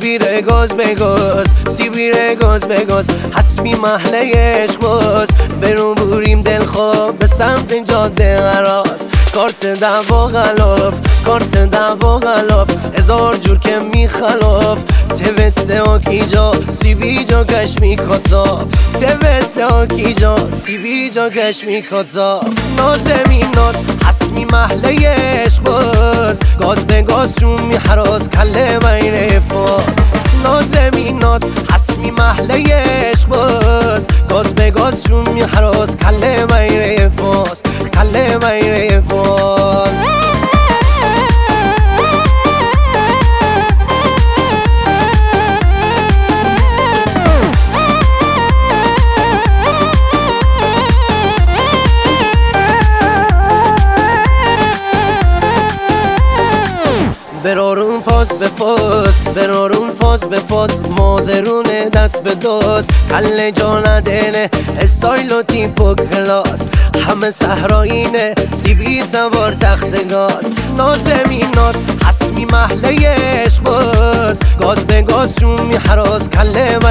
سیبیره گاز به گاز، سیبیره گاز به گاز، حسبی محله عشق برون بوریم دل خواب به سمت جاده عراس. کارت دعوا غلاف، کارت دعوا غلاف، هزار جور که میخلاف. توسته آکی جا سیبی جا گشمی کتاب، توسته آکی جا سیبی جا گشمی کتاب. نازمی ناز حسمی محله عشق باز، گاز به گاز چون میحراز کله مینه فاز. نازمی ناز حسمی محله عشق باز، گاز به گاز چون میحراز کله مینه فاز، کله مینه فاز. برارون فاز به فاز، برارون فاز به فاز، مازرونه دست به داز. کل جان دله استایل و تیپ و کلاس، همه صحرایینه سیبی سوار تخت گاز. نازمی ناز حسمی محله عشق باز، گاز به گاز چون میحراز کله